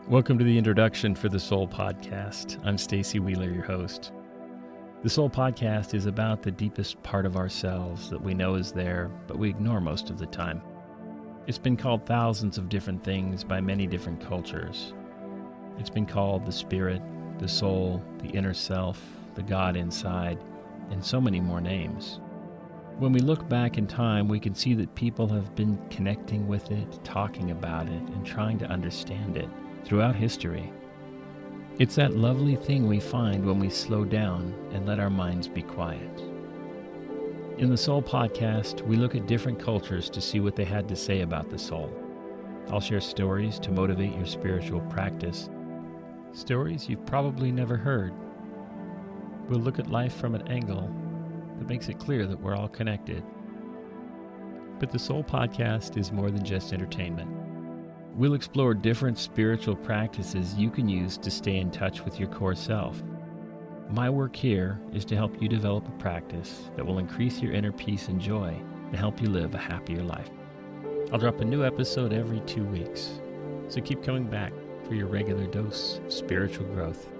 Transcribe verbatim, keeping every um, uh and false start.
Welcome to the introduction for the Soul Podcast. I'm Stacy Wheeler, your host. The Soul Podcast is about the deepest part of ourselves that we know is there, but we ignore most of the time. It's been called thousands of different things by many different cultures. It's been called the spirit, the soul, the inner self, the God inside, and so many more names. When we look back in time, we can see that people have been connecting with it, talking about it, and trying to understand it throughout history. It's that lovely thing we find when we slow down and let our minds be quiet. In the Soul Podcast, we look at different cultures to see what they had to say about the soul. I'll share stories to motivate your spiritual practice. Stories you've probably never heard. We'll look at life from an angle that makes it clear that we're all connected. But the Soul Podcast is more than just entertainment. We'll explore different spiritual practices you can use to stay in touch with your core self. My work here is to help you develop a practice that will increase your inner peace and joy and help you live a happier life. I'll drop a new episode every two weeks, so keep coming back for your regular dose of spiritual growth.